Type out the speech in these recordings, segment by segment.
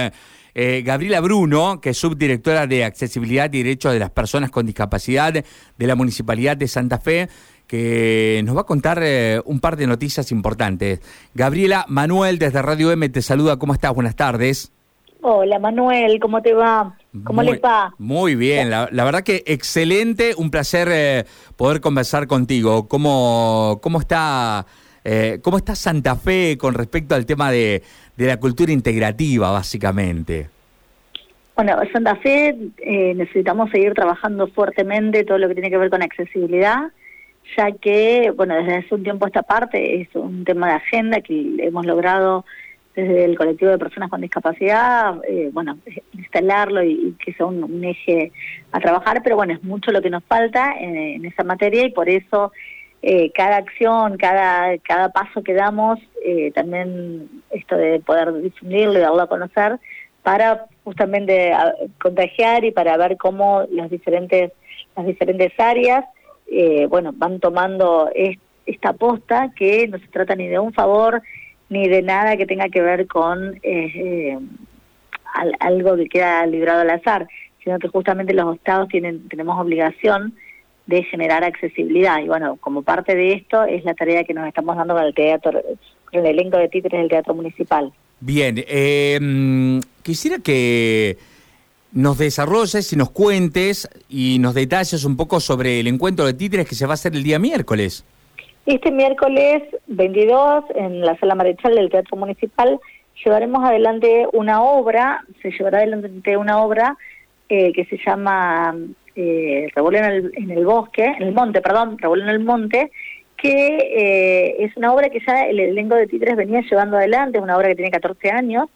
Gabriela Bruno, que es subdirectora de Accesibilidad y Derechos de las Personas con Discapacidad de la Municipalidad de Santa Fe, que nos va a contar un par de noticias importantes. Gabriela, Manuel desde Radio M te saluda. ¿Cómo estás? Buenas tardes. Hola Manuel, ¿cómo te va? ¿Cómo les va? Muy bien, la verdad que excelente, un placer poder conversar contigo. ¿Cómo está Santa Fe con respecto al tema de la cultura integrativa, básicamente? Bueno, Santa Fe necesitamos seguir trabajando fuertemente todo lo que tiene que ver con accesibilidad, ya que, bueno, desde hace un tiempo esta parte es un tema de agenda que hemos logrado desde el colectivo de personas con discapacidad, instalarlo y que sea un eje a trabajar, pero bueno, es mucho lo que nos falta en esa materia y por eso cada acción, cada paso que damos, también esto de poder difundirlo y darlo a conocer para justamente contagiar y para ver cómo las diferentes áreas van tomando esta posta, que no se trata ni de un favor ni de nada que tenga que ver con algo que queda librado al azar, sino que justamente los estados tenemos obligación de generar accesibilidad. Y bueno, como parte de esto es la tarea que nos estamos dando con el teatro, con el elenco de títeres del Teatro Municipal. Bien, quisiera que nos desarrolles y nos cuentes y nos detalles un poco sobre el encuentro de títeres que se va a hacer el día miércoles. Este miércoles 22, en la Sala Marechal del Teatro Municipal, llevará adelante una obra que se llama Revuelo en el Monte, Revuelo en el Monte, que es una obra que ya el elenco de títeres venía llevando adelante, es una obra que tiene 14 años,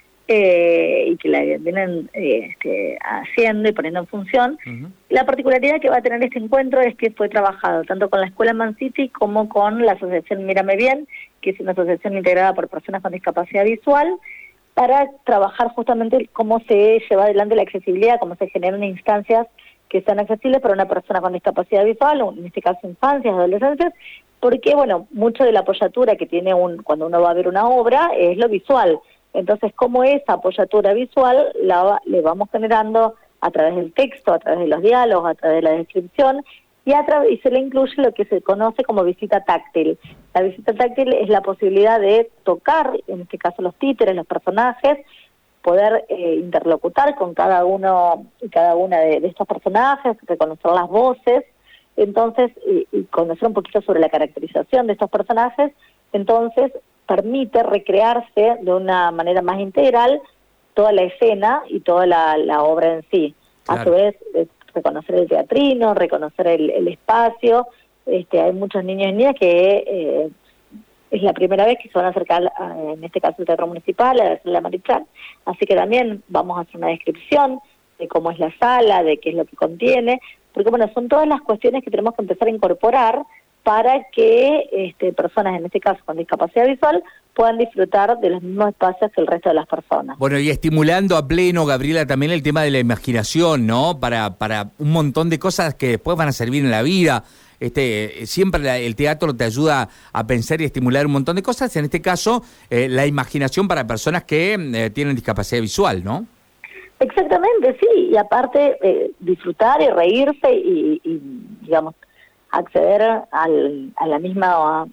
y que la vienen haciendo y poniendo en función. Uh-huh. La particularidad que va a tener este encuentro es que fue trabajado tanto con la Escuela Man City como con la Asociación Mírame Bien, que es una asociación integrada por personas con discapacidad visual, para trabajar justamente cómo se lleva adelante la accesibilidad, cómo se generan instancias que sean accesibles para una persona con discapacidad visual, en este caso infancias, adolescentes, porque bueno, mucho de la apoyatura que tiene cuando uno va a ver una obra es lo visual. Entonces, cómo esa apoyatura visual le vamos generando a través del texto, a través de los diálogos, a través de la descripción, y se le incluye lo que se conoce como visita táctil. La visita táctil es la posibilidad de tocar, en este caso los títeres, los personajes, poder interlocutar con cada uno y cada una de estos personajes, reconocer las voces, entonces, y conocer un poquito sobre la caracterización de estos personajes, entonces permite recrearse de una manera más integral toda la escena y toda la obra en sí. Claro. A su vez, reconocer el teatrino, reconocer el espacio. Hay muchos niños y niñas que es la primera vez que se van a acercar, en este caso el Teatro Municipal, a la Marechal, así que también vamos a hacer una descripción de cómo es la sala, de qué es lo que contiene, porque bueno, son todas las cuestiones que tenemos que empezar a incorporar para que personas, en este caso con discapacidad visual, puedan disfrutar de los mismos espacios que el resto de las personas. Bueno, y estimulando a pleno, Gabriela, también el tema de la imaginación, ¿no? Para un montón de cosas que después van a servir en la vida. Siempre el teatro te ayuda a pensar y estimular un montón de cosas, en este caso, la imaginación para personas que tienen discapacidad visual, ¿no? Exactamente, sí, y aparte disfrutar y reírse y digamos, acceder a la misma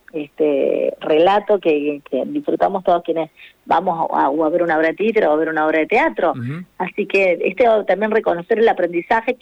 relato que disfrutamos todos quienes vamos a ver una obra de títere o a ver una obra de teatro. Uh-huh. Así que también reconocer el aprendizaje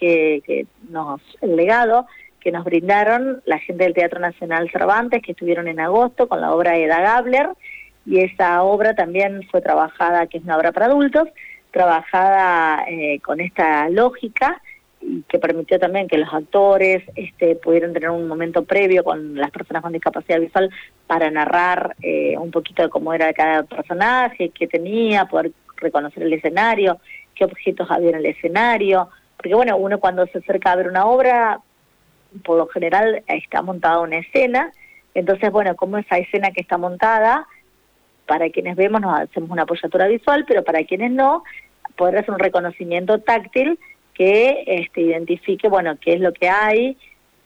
el legado que nos brindaron la gente del Teatro Nacional Cervantes, que estuvieron en agosto con la obra Eda Gabler, y esa obra también fue trabajada, que es una obra para adultos, trabajada con esta lógica, y que permitió también que los actores pudieran tener un momento previo con las personas con discapacidad visual para narrar un poquito de cómo era cada personaje, qué tenía, poder reconocer el escenario, qué objetos había en el escenario, porque bueno, uno cuando se acerca a ver una obra, por lo general está montada una escena, entonces bueno, como esa escena que está montada, para quienes vemos nos hacemos una apoyatura visual, pero para quienes no, poder hacer un reconocimiento táctil que identifique, bueno, qué es lo que hay,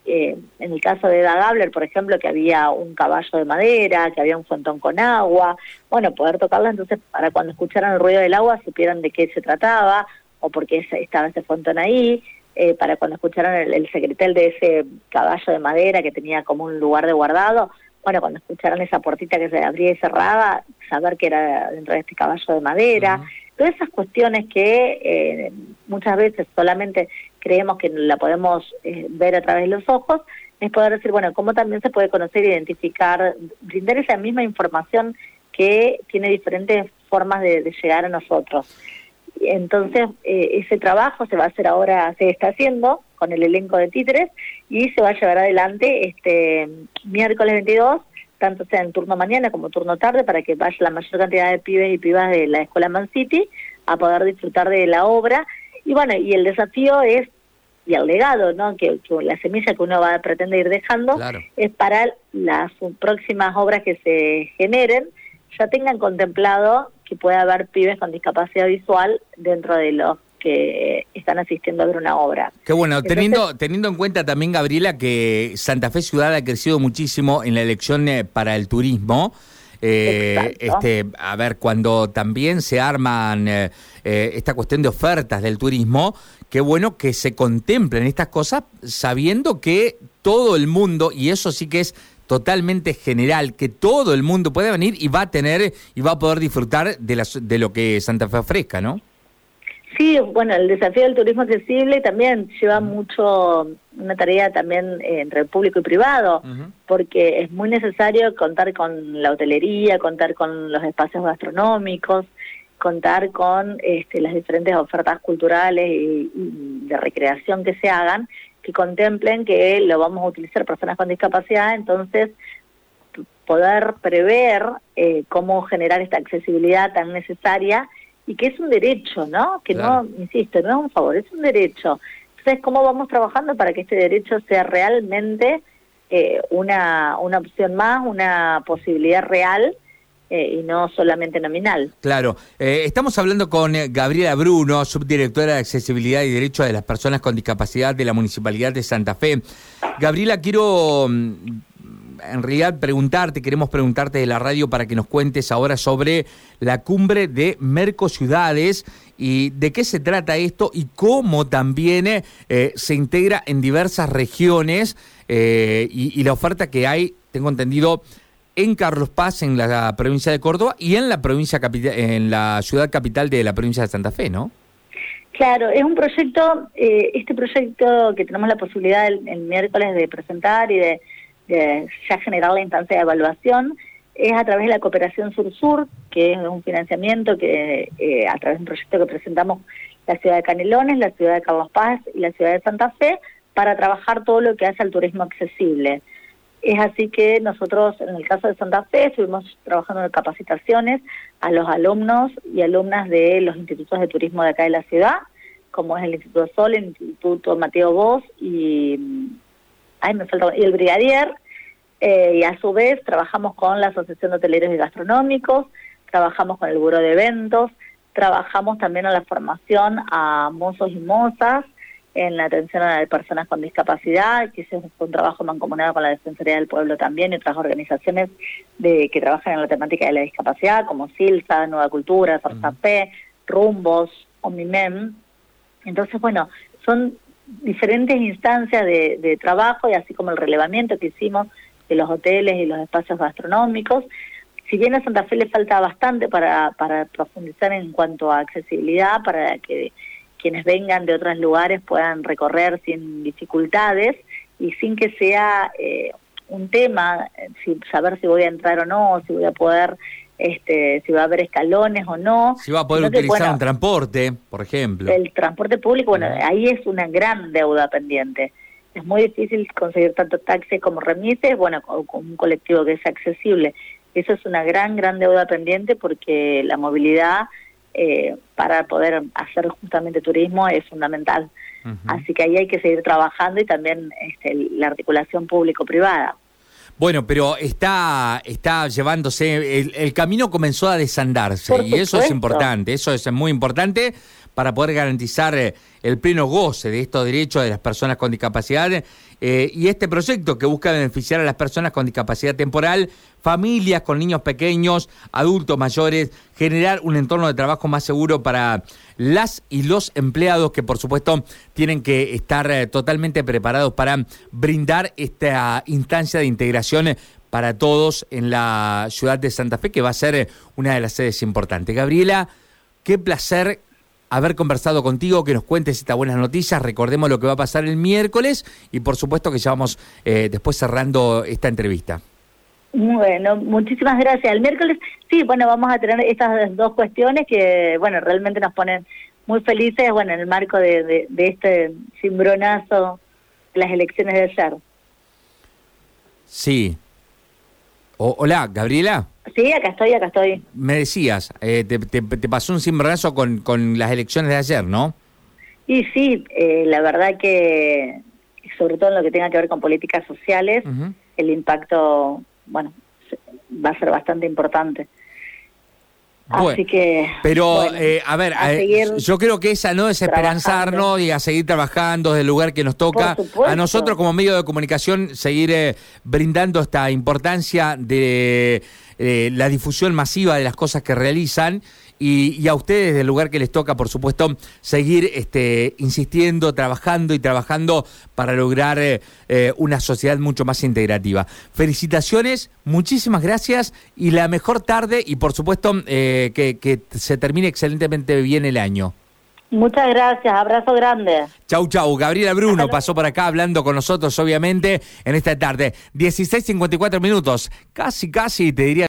en el caso de Eda Gabler, por ejemplo, que había un caballo de madera, que había un fontón con agua, bueno, poder tocarla, entonces para cuando escucharan el ruido del agua supieran de qué se trataba o por qué estaba ese fontón ahí, para cuando escucharan el secretel de ese caballo de madera que tenía como un lugar de guardado, bueno, cuando escucharan esa puertita que se abría y cerraba, saber que era dentro de este caballo de madera. Todas esas cuestiones que muchas veces solamente creemos que la podemos ver a través de los ojos, es poder decir, bueno, cómo también se puede conocer, identificar, brindar esa misma información que tiene diferentes formas de llegar a nosotros. Entonces, ese trabajo se va a hacer ahora, se está haciendo con el elenco de títeres y se va a llevar adelante este miércoles 22, tanto sea en turno mañana como turno tarde, para que vaya la mayor cantidad de pibes y pibas de la Escuela Man City a poder disfrutar de la obra. Y bueno, y el desafío es, y el legado, ¿no?, que la semilla que uno pretende ir dejando, claro, es para las próximas obras que se generen, ya tengan contemplado que pueda haber pibes con discapacidad visual dentro de los que están asistiendo a ver una obra. Qué bueno, teniendo en cuenta también, Gabriela, que Santa Fe Ciudad ha crecido muchísimo en la elección para el turismo. A ver, cuando también se arman esta cuestión de ofertas del turismo, qué bueno que se contemplen estas cosas sabiendo que todo el mundo, y eso sí que es totalmente general, que todo el mundo puede venir y va a tener y va a poder disfrutar de lo que Santa Fe ofrezca, ¿no? Sí, bueno, el desafío del turismo accesible también lleva mucho, una tarea también entre el público y privado, porque es muy necesario contar con la hotelería, contar con los espacios gastronómicos, contar con las diferentes ofertas culturales y de recreación que se hagan, que contemplen que lo vamos a utilizar personas con discapacidad, entonces poder prever cómo generar esta accesibilidad tan necesaria y que es un derecho, ¿no? Que claro, no, insisto, no es un favor, es un derecho. Entonces, ¿cómo vamos trabajando para que este derecho sea realmente una opción más, una posibilidad real y no solamente nominal? Claro. Estamos hablando con Gabriela Bruno, subdirectora de Accesibilidad y Derechos de las Personas con Discapacidad de la Municipalidad de Santa Fe. Gabriela, quiero en realidad queremos preguntarte de la radio para que nos cuentes ahora sobre la cumbre de Mercociudades y de qué se trata esto y cómo también se integra en diversas regiones y la oferta que hay, tengo entendido, en Carlos Paz, en la provincia de Córdoba y en la provincia en la ciudad capital de la provincia de Santa Fe, ¿no? Claro, es un proyecto, este proyecto que tenemos la posibilidad el miércoles de presentar y de ya generar la instancia de evaluación, es a través de la Cooperación Sur-Sur, que es un financiamiento que a través de un proyecto que presentamos la ciudad de Canelones, la ciudad de Carlos Paz y la ciudad de Santa Fe, para trabajar todo lo que hace al turismo accesible. Es así que nosotros, en el caso de Santa Fe, estuvimos trabajando en capacitaciones a los alumnos y alumnas de los institutos de turismo de acá de la ciudad, como es el Instituto Sol, el Instituto Mateo Bosch y el Brigadier, y a su vez trabajamos con la Asociación de Hoteleros y Gastronómicos, trabajamos con el Buró de Eventos, trabajamos también en la formación a mozos y mozas, en la atención a personas con discapacidad, que ese es un trabajo mancomunado con la Defensoría del Pueblo también y otras organizaciones que trabajan en la temática de la discapacidad, como SILSA, Nueva Cultura, Fe, Rumbos, Omimem. Entonces, bueno, son diferentes instancias de trabajo y así como el relevamiento que hicimos de los hoteles y los espacios gastronómicos. Si bien a Santa Fe le falta bastante para profundizar en cuanto a accesibilidad, para que quienes vengan de otros lugares puedan recorrer sin dificultades y sin que sea un tema, saber si voy a entrar o no, si voy a poder, si va a haber escalones o no. Si va a poder utilizar un transporte, por ejemplo. El transporte público, bueno, ahí es una gran deuda pendiente. Es muy difícil conseguir tanto taxi como remises, bueno, con un colectivo que sea accesible. Eso es una gran deuda pendiente porque la movilidad para poder hacer justamente turismo es fundamental. Así que ahí hay que seguir trabajando y también la articulación público-privada. Bueno, pero está llevándose, el camino comenzó a desandarse y eso es importante, eso es muy importante para poder garantizar el pleno goce de estos derechos de las personas con discapacidad y este proyecto que busca beneficiar a las personas con discapacidad temporal, familias con niños pequeños, adultos mayores, generar un entorno de trabajo más seguro para las y los empleados que por supuesto tienen que estar totalmente preparados para brindar esta instancia de integración para todos en la ciudad de Santa Fe, que va a ser una de las sedes importantes. Gabriela, qué placer haber conversado contigo, que nos cuentes estas buenas noticias. Recordemos lo que va a pasar el miércoles y por supuesto que ya vamos después cerrando esta entrevista. Bueno, muchísimas gracias. El miércoles, sí, bueno, vamos a tener estas dos cuestiones que, bueno, realmente nos ponen muy felices, bueno, en el marco de este cimbronazo de las elecciones de ayer. Sí. Hola, Gabriela. Sí, acá estoy. Me decías, te pasó un cimbronazo con las elecciones de ayer, ¿no? Y sí, la verdad que, sobre todo en lo que tenga que ver con políticas sociales, el impacto, bueno, va a ser bastante importante. Bueno, así que... Pero, bueno, a ver, yo creo que esa no es esperanzarnos y a seguir trabajando desde el lugar que nos toca. A nosotros como medio de comunicación seguir brindando esta importancia de la difusión masiva de las cosas que realizan y a ustedes del lugar que les toca, por supuesto, seguir insistiendo, trabajando para lograr una sociedad mucho más integrativa. Felicitaciones, muchísimas gracias y la mejor tarde y por supuesto que se termine excelentemente bien el año. Muchas gracias, abrazo grande. Chau. Gabriela Bruno pasó por acá hablando con nosotros, obviamente, en esta tarde. 16:54, casi, te diría.